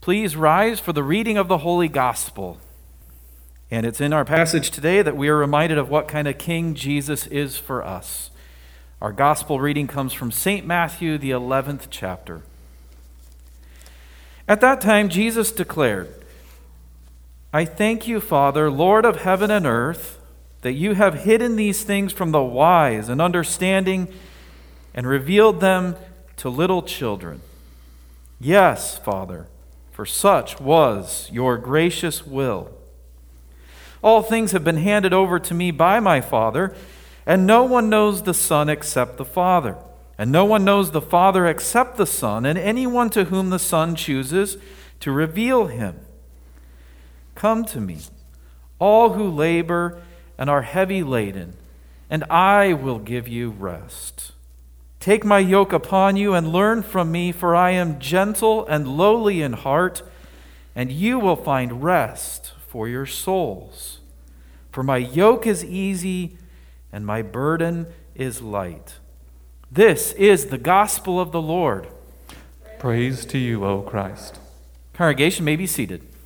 Please rise for the reading of the Holy Gospel. And it's in our passage today that we are reminded of what kind of king Jesus is for us. Our gospel reading comes from St. Matthew, the 11th chapter. At that time, Jesus declared, "I thank you, Father, Lord of heaven and earth, that you have hidden these things from the wise and understanding and revealed them to little children. Yes, Father, for such was your gracious will. All things have been handed over to me by my Father, and no one knows the Son except the Father, and no one knows the Father except the Son, and anyone to whom the Son chooses to reveal him. Come to me, all who labor and are heavy laden, and I will give you rest. Take my yoke upon you and learn from me, for I am gentle and lowly in heart, and you will find rest for your souls. For my yoke is easy and my burden is light." This is the gospel of the Lord. Praise to you, O Christ. Congregation may be seated.